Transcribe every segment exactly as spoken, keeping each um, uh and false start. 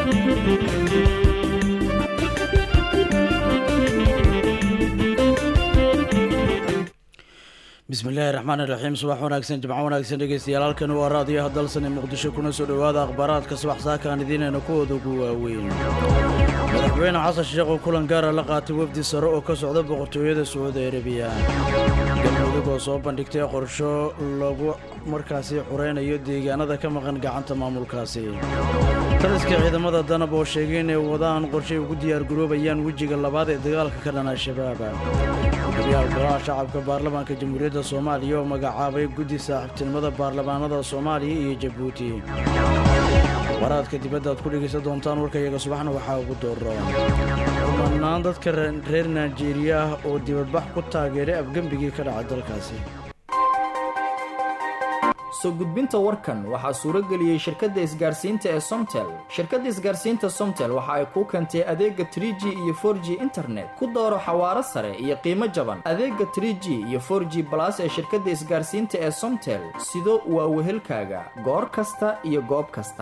بسم الله الرحمن الرحيم. صباح وناكسن جمعة وناكسن dhegeystayaal halkan waa raadiyo hadalsan ee Muqdisho kuna soo dhawaada akhbaaraadka subax saakaan idiinayna ku wada ugu waaweyn. Madaxweyne Xasan Sheekh oo kulan gaar ah la qaatay wafdi sare oo ka socda boqortooyada Sacuudi Arabiya. Galmudug oo soo bandhigtay qorsho lagu markaasi xureynayo deegaanada ka maqan gacanta maamulkaasi. Taliska ciidamada danab oo sheegay inay wadaan qorshe ugu diyaar garoobayaan wejiga labaad ee dagaalka ka dhana shabaab. golaha shacabka baarlamaanka jamhuuriyadda Soomaaliya oo magacaabay guddi saaxiibtinimada baarlamaanada Soomaaliya iyo Jabuuti. waraadka dibadda aad ku dhegeysan doontaan warkayaga subaxna waxaa ugu dooro kumanaan dadka reer Nigeria ah oo dibadbax ku taageeray afgambigii ka dhacay dalkaasi. soo gudbinta warkan waxaa suuro geliyay shirkadda isgaarsiinta ee Somtel. shirkadda isgaarsiinta Somtel waxa ay ku keentay adeega three G iyo four G internet ku dooro xawaare sare iyo qiimo jaban. adeega three G iyo four G plus ee shirkadda isgaarsiinta ee Somtel sido waa wehelkaaga goor kasta iyo goob kasta.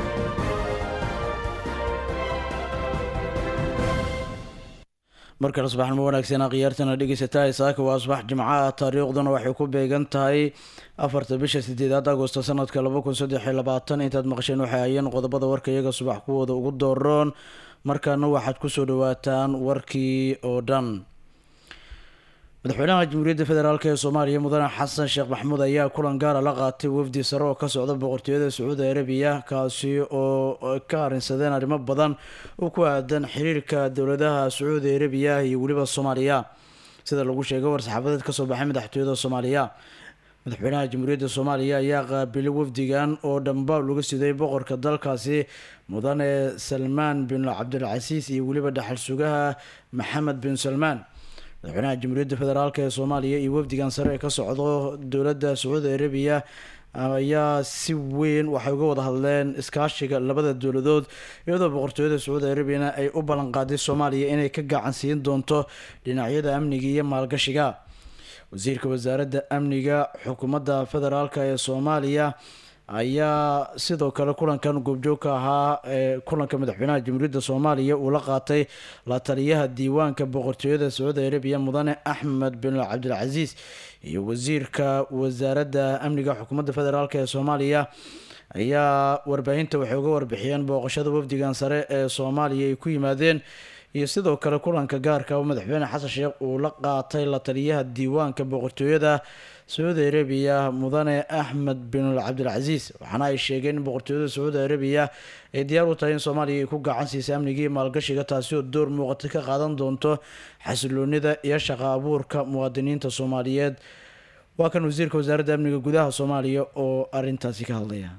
markale subaxnimo wanaagsan qiyaartana dhegeysataa saaka waa subax jimcaha taariikhduna waxay ku beegan tahay afarta bisha sideedaad Agoosto sanadka laba kun saddex iyo labaatan. intaad maqasheen waxay ayeen qodobada warkayaga subax kuwada ugu dooroon markaana waxaad ku soo dhawaataan warkii oo dhan. madaxweynaha jamhuuriyadda federaalk ee Soomaaliya mudane Xasan Sheekh Maxamuud ayaa kulan gaar ah la qaatay wafdi sare oo ka socda boqortooyada Sacuudi Arabiya kaasi oo ka arrinsadeen arrimo badan oo ku aadan xiriirka dowladaha Sacuudi Arabiya iyo waliba Soomaaliya sida lagu sheegay war-saxaafadeed ka soo baxay madaxtooyada Soomaaliya. madaxweynaha jamhuuriyadda Soomaaliya ayaa qaabilay wafdigan oo dhanba lagu siday boqorka dalkaasi mudane Salmaan bin Cabdulcasiis iyo waliba dhaxal sugaha Maxamed bin Salmaan. madaxweynaha jamhuuriyadda federaalk ee Soomaaliya iyo wafdigan sare ee ka socdo dowladda Sacuudi Arabiya ayaa si weyn waxay uga wada hadleen iskaashiga labada dowladood iyadoo boqortooyada Sacuudi Arabiya ay u ballan qaaday Soomaaliya inay ka gacan siin doonto dhinacyada amniga iyo maalgashiga. wasiirka wasaaradda amniga xukuumadda federaalk ee Soomaaliya ayaa sidoo kale kulankan goobjoog ka ahaa ee kulanka madaxweynaha jamhuuriyadda Soomaaliya uu la qaatay la taliyaha diiwaanka boqortooyada Sacuudi Arabiya mudane Axmed bin Cabdulcasiis iyo wasiirka wasaaradda amniga xukuumadda federaalk ee Soomaaliya ayaa warbaahinta waxay uga warbixiyeen booqashada wafdigan sare ee Soomaaliya ay ku yimaadeen iyo sidoo kale kulanka gaarka ah madaxweyne Xasan Sheekh uu la qaatay la taliyaha diiwaanka boqortooyada Sacuudi Arabiya mudane Axmed bin Cabdulcasiis. waxaana ay sheegeen in boqortooyada Sacuudi Arabiya ay diyaar u tahay in Soomaaliya ay ku gacan siisay amniga iyo maalgashiga taasi oo door muuqata ka qaadan doonto xasiloonida iyo shaqo abuurka muwaadiniinta Soomaaliyeed. waa kan wasiirka wasaaradda amniga gudaha Soomaaliya oo arintaasi ka hadlaya.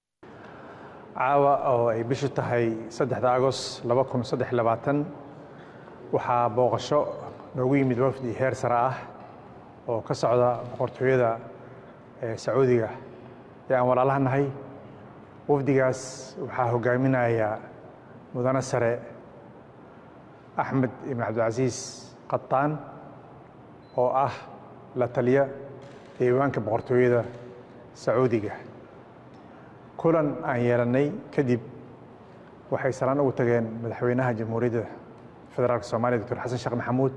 caawa oo ay bishu tahay saddexda Agoosto laba kun saddex iyo labaatan waxaa booqasho noogu yimid wafdi heer sare ah oo ka socda boqortooyada Sacuudiga ee aan walaalaha nahay. wafdigaas waxaa hogaaminaya mudane sare Axmed ibn Cabdulcasiis Qataan oo ah la taliya diiwaanka boqortooyada Sacuudiga. kulan aan yeelanay kadib waxay salaan ugu tageen madaxweynaha jamhuuriyadda federaalka Soomaaliya Dr. Xasan Sheekh Maxamuud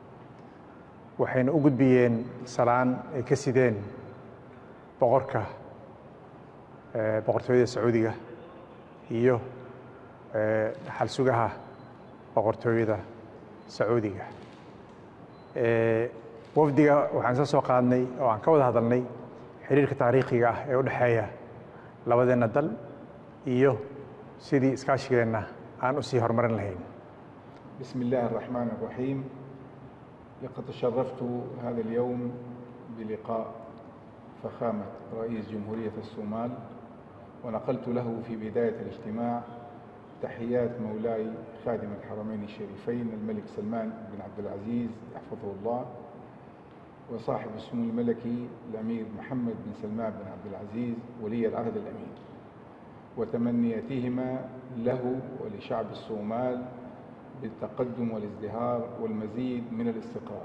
waxayna u gudbiyeen salaan ay ka sideen boqorka boqortooyada Sacuudiga iyo dhaxal sugaha boqortooyada Sacuudiga. wafdiga waxaan soo qaadnay oo aan ka wada hadalnay xiriirka taariikhiga ah ee u dhaxeeya labadeena dal iyo sidii iskaashigeena aan u sii horumarin lahayn. بسم الله الرحمن الرحيم. لقد تشرفت هذا اليوم بلقاء فخامة رئيس جمهورية الصومال ونقلت له في بداية الاجتماع تحيات مولاي خادم الحرمين الشريفين الملك سلمان بن عبد العزيز يحفظه الله وصاحب السمو الملكي الأمير محمد بن سلمان بن عبد العزيز ولي العهد الأمين وتمنياتهما له ولشعب الصومال بالتقدم والازدهار والمزيد من الاستقرار.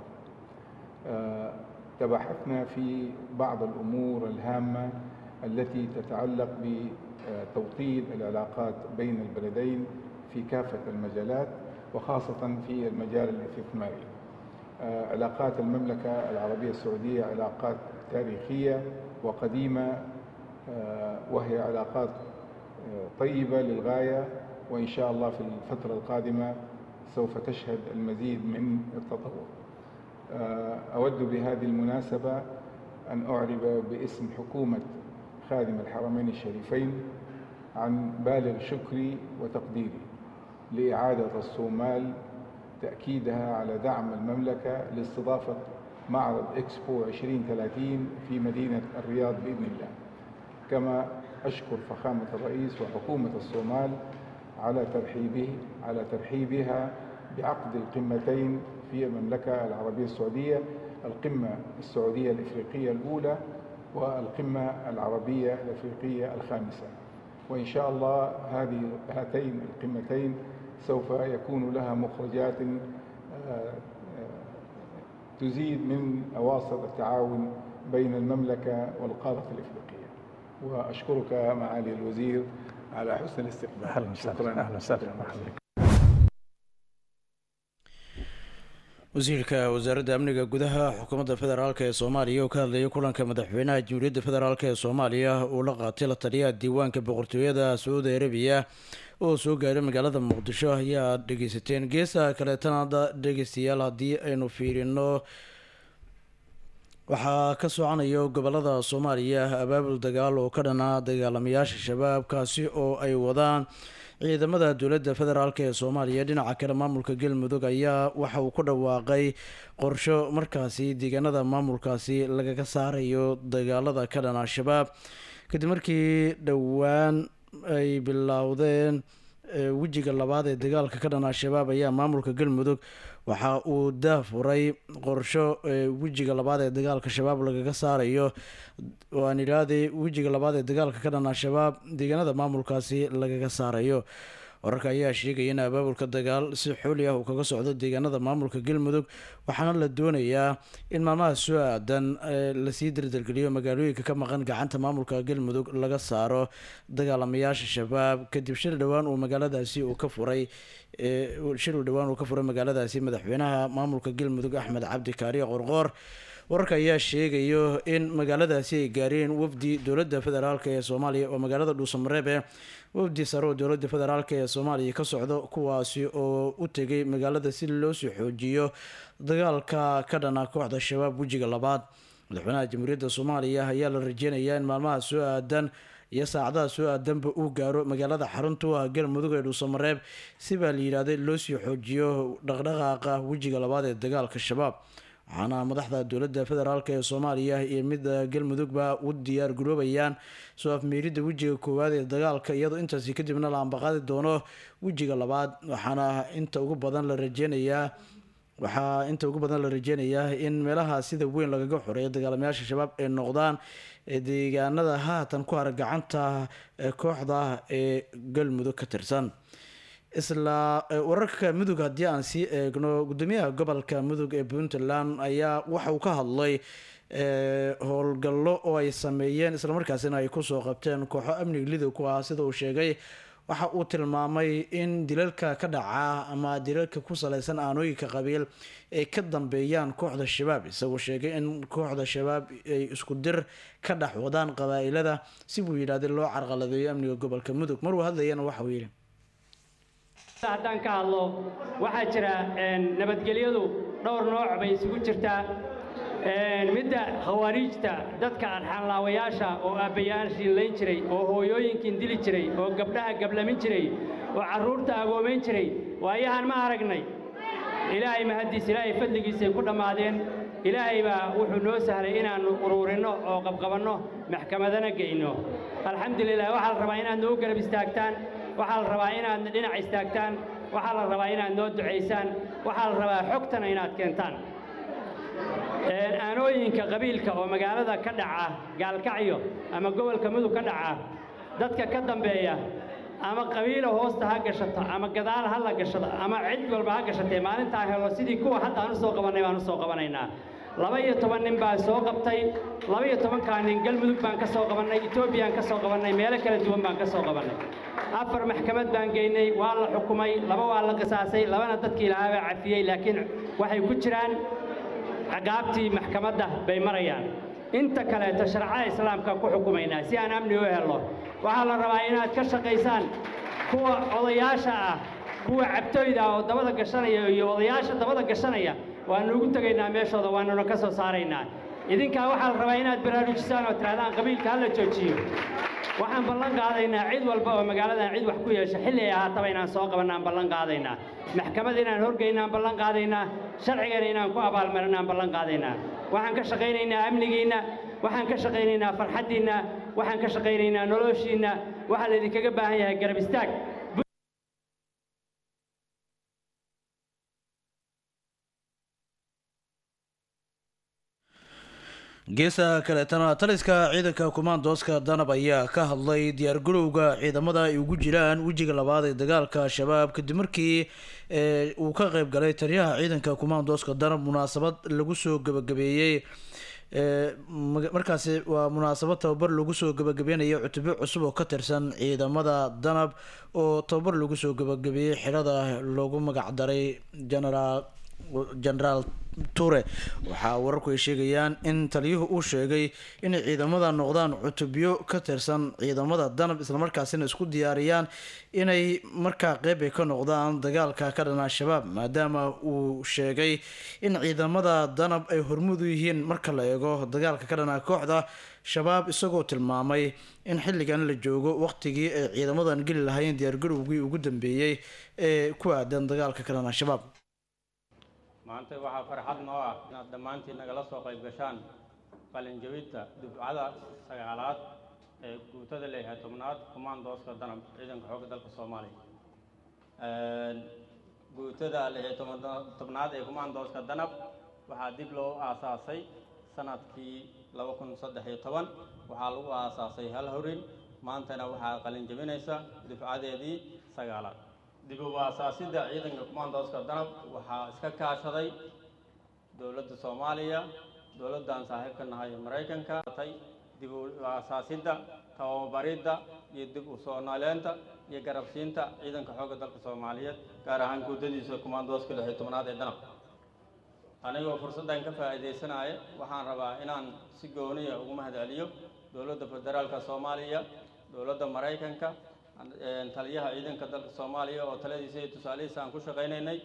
تبحثنا في بعض الأمور الهامة التي تتعلق توطيد العلاقات بين البلدين في كافة المجالات وخاصة في المجال الاستثماري. علاقات المملكة العربية السعودية علاقات تاريخية وقديمة، وهي علاقات طيبة للغاية، وإن شاء الله في الفترة القادمة سوف تشهد المزيد من التطور. أود بهذه المناسبة أن أعرب باسم حكومة خادم الحرمين الشريفين عن بالغ شكري وتقديري لإعادة الصومال، تأكيدها على دعم المملكة لاستضافة معرض إكسبو عشرين ثلاثين في مدينة الرياض بإذن الله. كما أشكر فخامة الرئيس وحكومة الصومال على ترحيبه على ترحيبها بعقد القمتين في المملكة العربية السعودية، القمة السعودية الإفريقية الأولى والقمة العربية الأفريقية الخامسة. وإن شاء الله هذه هاتين القمتين سوف يكون لها مخرجات تزيد من أواصر التعاون بين المملكة والقارة الإفريقية. وأشكرك معالي الوزير على حسن الاستقبال. أهلا وسهلا. أهلا وسهلا. wasiirka wasaaradda amniga gudaha xukuumadda federaalk ee soomaaliya oo ka hadlayay kulanka madaxweynaha jamhuuriyadda federaalk ee soomaaliya uu la qaatay la taliyaha diiwaanka boqortooyada sacuudi arabiya oo soo gaaray magaalada muqdisho ayaa dhegeysateen. geesaha kaleetana dhegeystayaal haddii aynu fiirino, waxaa ka soconayo gobolada soomaaliya abaabul dagaal oo ka dhana dagaalamayaasha shabaab, kaasi oo ay wadaan ciidamada dowladda federaalk ee soomaaliya. dhinaca kale maamulka galmudug ayaa waxa uu ku dhawaaqay qorsho markaasi deegaanada maamulkaasi lagaga saarayo dagaalada ka dhana al-shabaab, kadib markii dhowaan ay bilowdeen wejiga labaad ee dagaalka ka dhana al-shabaab ayaa maamulka galmudug waxa uu daafuray qorsho wejiga labaad ee dagaalka shabaab lagaga saarayo, oo aan idhaahday wejiga labaad ee dagaalka ka dhana al-shabaab deegaanada maamulkaasi lagaga saarayo. wararka ayaa sheegaya in abaabulka dagaal si xooli ah uu kaga socdo deegaanada maamulka galmudug, waxaana la doonayaa in maalmaha soo aadan lasii dardargeliyo magaalooyinka ka maqan gacanta maamulka galmudug laga saaro dagaalamayaasha shabaab, kadib shir dhowaan uu magaaladaasi uu ka furay shir dhowaan uu ka furay magaaladaasi madaxweynaha maamulka galmudug axmed cabdi kaariye qorqoor. wararka ayaa sheegayo in magaaladaasi ay gaareen wafdi dowladda federaalk ee soomaaliya oo magaalada dhuusamareeb ee wafdi sare oo dowladda federaalk ee soomaaliya ka socdo, kuwaasi oo u tegay magaalada si loo soo xoojiyo dagaalka ka dhana kooxda shabaab wejiga labaad. madaxweynaha jamhuuriyadda soomaaliya ayaa la rajeynayaa in maalmaha soo aadan iyo saacadaha soo aadanba uu gaaro magaalada xaruntu ah galmudug ee dhuusamareeb si baa la yidhaahday loo sii xoojiyo dhaqdhaqaaqa wejiga labaad ee dagaalka shabaab. waxaana madaxda dowladda federaalk ee soomaaliya iyo midda galmudugba u diyaar garoobayaan soo afmeeridda wejiga koowaad ee dagaalka, iyadoo intaasi kadibna la ambaqaadi doono wejiga labaad. waxaana inta ugu badan la rajeynayaa waxaa inta ugu badan la rajeynayaa in meelaha sida weyn lagaga xoreeyo dagaalamayaasha shabaab ay noqdaan deegaanada haatan ku hara gacanta kooxda ee galmudug ka tirsan. isla wararka mudug haddii aan sii eegno, gudoomiyaha gobolka mudug ee puntland ayaa waxa uu ka hadlay howlgallo oo ay sameeyeen islamarkaasina ay kusoo qabteen kooxo amniga lidow ku ah. sida uu sheegay, waxa uu tilmaamay in dilalka ka dhaca ama dilalka ku saleysan aanooyinka qabiil ay ka dambeeyaan kooxda shabaab, isagoo sheegay in kooxda shabaab ay isku dir ka dhex wadaan qabaa-ilada si buu yidhahday loo carqaladeeyo amniga gobolka mudug. maruu hadlayana waxa uu yidhi, haddaan ka hadlo waxaa jira nabadgelyadu dhowr nooc bay isugu jirtaa. midda khawaariijta, dadka arxanlaawayaasha oo aabbayaashii layn jiray, oo hooyooyinkiin dili jiray, oo gabdhaha gablamin jiray, oo carruurta agoomayn jiray, waayahan ma aragnay. ilaahay mahaddiis, ilaahay fadligiisay ku dhammaadeen. ilaahay baa wuxuu noo sahlay inaannu uruurinno oo qabqabanno, maxkamadana geyno. alxamdulilah. waxaa la rabaa inaad nagu garab istaagtaan, waxaa la rabaa inaad dhinac istaagtaan, waxaa la rabaa inaad noo ducaysaan, waxaa la rabaa xogtana inaad keentaan. aanooyinka qabiilka oo magaalada ka dhaca gaalkacyo ama gobolka mudug ka dhaca, dadka ka dambeeya ama qabiilo hoosta ha gashato ama gadaal ha la gashado ama cid walba ha gashatee maalintaa helo sidii kuwa hadda aan u soo qabannay baan u soo qabanaynaa. laba iyo toban nin baan soo qabtay laba iyo tobankaa nin galmudug baan ka soo qabannay etoobiyaan ka soo qabannay meelo kala duwan baan ka soo qabannay afar maxkamad baan geynay waa la xukumay laba waa la qisaasay labana dadkii lahaa baa cafiyey laakiin waxay ku jiraan ciqaabtii maxkamadda bay marayaan inta kaleeto sharcada islaamka ku xukumaynaa si aan amni u helno waxaa la rabaa inaad ka shaqaysaan kuwa odayaasha ah kuwa cabtooyda oo dabada gashanaya iyo odayaasha dabada gashanaya waanu ugu tegaynaa meeshooda waanuna ka soo saaraynaa idinkaa waxaa la rabaa inaad baraarujisaan oo tirahdaan qabiilka hala joojiyo waxaan ballan qaadaynaa cid walba oo magaaladan cid wax ku yeesha xilli ay ahaataba inaan soo qabannaan ballan qaadaynaa maxkamad inaan horgeynaan ballan qaadaynaa sharcigana inaan ku abaalmarinaan ballan qaadaynaa waxaan ka shaqaynaynaa amnigiinna waxaan ka shaqaynaynaa farxaddiinna waxaan ka shaqaynaynaa noloshiinna waxaa laydinkaga baahan yahay garab istaag geesaha kaleetana taliska ciidanka kumaandooska danab ayaa ka hadlay diyaargarowga ciidamada ay ugu jiraan wejiga labaad ee dagaalka al-shabaab kadib markii uu ka qeyb galay taliyaha ciidanka kumaandooska danab munaasabad lagu soo gabagabeeyey markaasi waa munaasabad tababar lagu soo gabagabeynayo cutubyo cusub oo ka tirsan ciidamada danab oo tababar lagu soo gabagabeeyey xirada loogu magacdaray generaal generaal ture waxaa wararku ay sheegayaan in taliyuhu uu sheegay inay ciidamada noqdaan cutubyo ka tirsan ciidamada danab islamarkaasina isku diyaariyaan inay markaa qeyb ay ka noqdaan dagaalka ka dhan al-shabaab maadaama uu sheegay in ciidamada danab ay hormud u yihiin marka la eego dagaalka ka dhanaa kooxda shabaab isagoo tilmaamay in xilligan la joogo waqtigii ay ciidamadan geli lahaayeen diyaargarowgii ugu dambeeyey ee ku aadan dagaalka ka dhan al-shabaab maanta waxaa farxad noo ah inaad dhammaantiin nagala soo qayb gashaan qalinjabinta dufcada sagaalaad ee guutada lix iyo tobnaad kumaandooska danab ciidanka xoogga dalka soomaaliya guutada lix iyo tobnaad ee kumaandooska danab waxaa dib loo aasaasay sanadkii laba kun saddex iyo toban waxaa lagu aasaasay hal horin maantana waxaa qalinjabinaysa dufcadeedii sagaalaad dib u aasaasidda ciidanka kumaandooska danab waxaa iska kaashaday dowladda soomaaliya dowladdan saaxiibka nahay ee maraykanka dib u aasaasidda tababaridda iyo dib u soo nooleynta iyo garabsiinta ciidanka xoogga dalka soomaaliyeed gaar ahaan guudadiisa kumaandooska lix iyo tobnaad ee danab anigoo fursaddan ka faa'iidaysanaya waxaan rabaa inaan si gooniya ugu mahadceliyo dowladda federaalka soomaaliya dowladda maraykanka taliyaha ciidanka dalka soomaaliya oo taladiisa iyo tusaalihiisa aan ku shaqaynaynay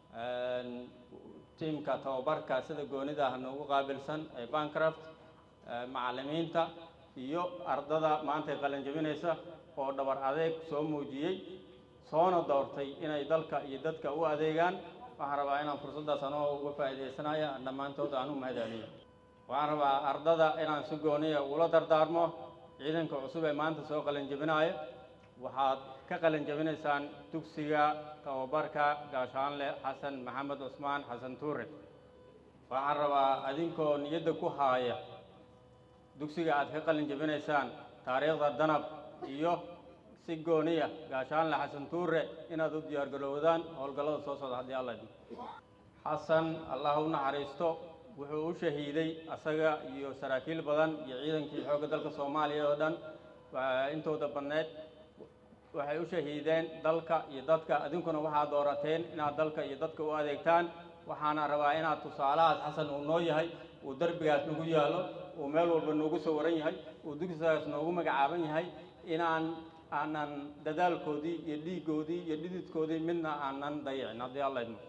tiimka tababarka sida goonida ah noogu qaabilsan ee bancraft macallimiinta iyo ardada maanta qalin jabinaysa oo dhabar adeeg soo muujiyey soona doortay inay dalka iyo dadka u adeegaan waxaan rabaa inaan fursaddaas anoo uga faa'iidaysanaya dhammaantood aan u mahadceliyo waxaan rabaa ardada inaan si gooniya ula dardaarmo ciidanka cusub ee maanta soo qalin jabinaya waxaad ka qalin jabinaysaan dugsiga tababarka gaashaanle xasan maxamed cusmaan xasan tuure waxaan rabaa adinkoo niyadda ku haaya dugsiga aad ka qalin jabinaysaan taariikhda danab iyo si gooniya gaashaanle xasan tuure inaad u diyaargarowdaan howlgallada soo socda haddii alla idin xasan allah u naxariisto wuxuu u shahiiday asaga iyo saraakiil badan iyo ciidankii xoogga dalka soomaaliya oo dhan intooda badneed waxay u shahiideen dalka iyo dadka adinkuna waxaad doorateen inaad dalka iyo dadka u adeegtaan waxaana rabaa inaad tusaalahaas xasan uu noo yahay uu derbigaas nagu yaallo uu meel walba noogu sawaran yahay uu dugsigaas noogu magacaaban yahay inaan aanan dadaalkoodii iyo dhiiggoodii iyo dhididkoodii midna aanan dayicin haddii alla idmo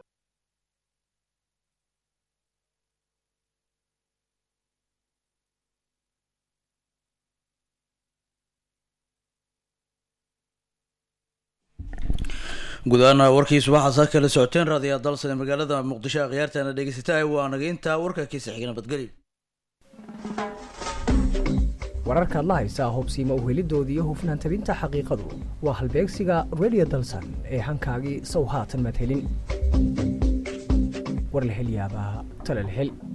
guud ahaan warkiisu waxaa saa kala socoteen raadiyaha dalsan ee magaalada muqdisho akhyaartana dhegeysataay waa naga intaa warka kiisa xiga nabadgelyo wararkaad la haysaa hubsiima u helidoodii iyo hufnaan tabinta xaqiiqadu waa halbeegsiga radio dalsan ee hankaagii sow haatan madhelin war la hel yaabaa tala la hel